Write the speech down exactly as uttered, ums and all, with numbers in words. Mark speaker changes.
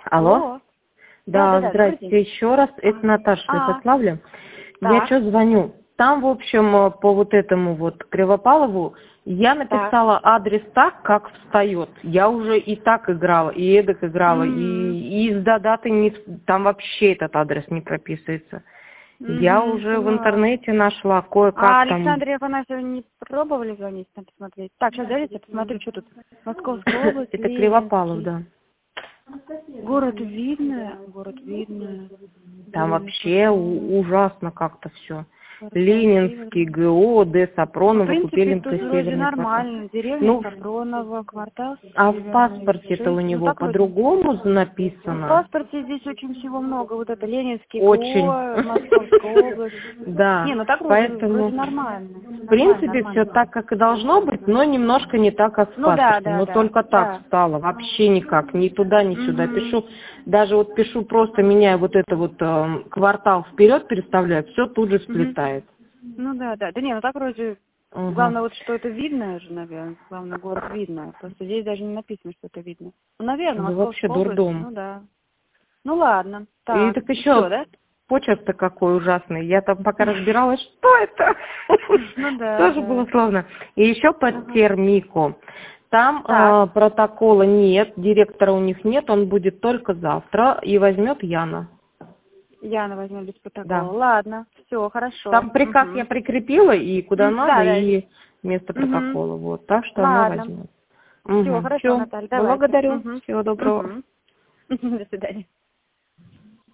Speaker 1: Алло.
Speaker 2: Алло. Да,
Speaker 1: Да,
Speaker 2: да, да, добрый
Speaker 1: здрасте
Speaker 2: день.
Speaker 1: еще раз. Это Наташа с
Speaker 2: А,
Speaker 1: Святославля. Я
Speaker 2: так,
Speaker 1: что звоню? Там, в общем, э, по вот этому вот Кривопалову я
Speaker 2: так.
Speaker 1: написала адрес так, как встает. Я уже и так играла, и эдак играла, и,
Speaker 2: М,
Speaker 1: и из даты не, там вообще этот адрес не прописывается. Я
Speaker 2: мгм,
Speaker 1: уже в
Speaker 2: поняла.
Speaker 1: интернете нашла
Speaker 2: А
Speaker 1: кое-как там.
Speaker 2: Александре Афанасьевне не пробовали звонить, там посмотреть? Так, сейчас дайте, я посмотрю, что тут. Московская область,
Speaker 1: Это Кривопалов,
Speaker 2: Ленинский.
Speaker 1: да.
Speaker 2: Город Видное, город Видное,
Speaker 1: Там
Speaker 2: деревня
Speaker 1: вообще
Speaker 2: Сапронова,
Speaker 1: у- ужасно как-то все.
Speaker 2: квартал
Speaker 1: Ленинский,
Speaker 2: Северный.
Speaker 1: ГО, Д.
Speaker 2: Ну, в
Speaker 1: Сапронова,
Speaker 2: принципе, тут
Speaker 1: Купелинка,
Speaker 2: вроде
Speaker 1: Северный квартал.
Speaker 2: нормально. Деревня
Speaker 1: Ну,
Speaker 2: Сапронова, квартал
Speaker 1: а в
Speaker 2: Северный,
Speaker 1: паспорте-то у
Speaker 2: шесть. Ну,
Speaker 1: него
Speaker 2: так вроде.
Speaker 1: по-другому
Speaker 2: В
Speaker 1: написано.
Speaker 2: паспорте здесь очень всего много. Вот это Ленинский
Speaker 1: Очень.
Speaker 2: ГО, Московская область.
Speaker 1: Да,
Speaker 2: Не, ну так вроде,
Speaker 1: поэтому,
Speaker 2: вроде нормально.
Speaker 1: в
Speaker 2: Нормально,
Speaker 1: принципе,
Speaker 2: нормально.
Speaker 1: все так, как и должно быть, но немножко не так, как в
Speaker 2: Ну да,
Speaker 1: паспорте.
Speaker 2: да,
Speaker 1: Но
Speaker 2: да,
Speaker 1: только так
Speaker 2: да.
Speaker 1: стало, вообще никак, ни туда, ни сюда.
Speaker 2: Угу.
Speaker 1: Пишу, даже вот пишу, просто меняю вот это вот э, квартал вперед, переставляю, все тут же
Speaker 2: Угу.
Speaker 1: сплетает.
Speaker 2: Ну да, да. Да не, ну так вроде.
Speaker 1: Угу.
Speaker 2: Главное вот, что это видно же, наверное. Главное, город видно. Просто здесь даже не написано, что это видно. Ну, наверное,
Speaker 1: Да вообще
Speaker 2: Московская область,
Speaker 1: дурдом.
Speaker 2: ну да. Ну ладно.
Speaker 1: И
Speaker 2: Так,
Speaker 1: так
Speaker 2: все,
Speaker 1: еще
Speaker 2: да?
Speaker 1: почерк-то какой ужасный. Я там пока разбиралась, что это.
Speaker 2: Ну да,
Speaker 1: Тоже было
Speaker 2: да.
Speaker 1: сложно. И еще по
Speaker 2: Ага.
Speaker 1: термику. Там
Speaker 2: Так,
Speaker 1: э, протокола нет, директора у них нет, он будет только завтра и возьмет Яна.
Speaker 2: Яна возьмет без протокола.
Speaker 1: Да.
Speaker 2: Ладно, все, хорошо.
Speaker 1: Там приказ я
Speaker 2: Угу.
Speaker 1: прикрепила и куда надо,
Speaker 2: Да, да.
Speaker 1: и вместо
Speaker 2: Угу.
Speaker 1: протокола. Вот. Так что она
Speaker 2: Ладно.
Speaker 1: возьмет.
Speaker 2: Все,
Speaker 1: Угу.
Speaker 2: хорошо,
Speaker 1: Все.
Speaker 2: Наталья, давайте.
Speaker 1: Благодарю.
Speaker 2: Угу.
Speaker 1: Всего доброго.
Speaker 2: Угу. До свидания.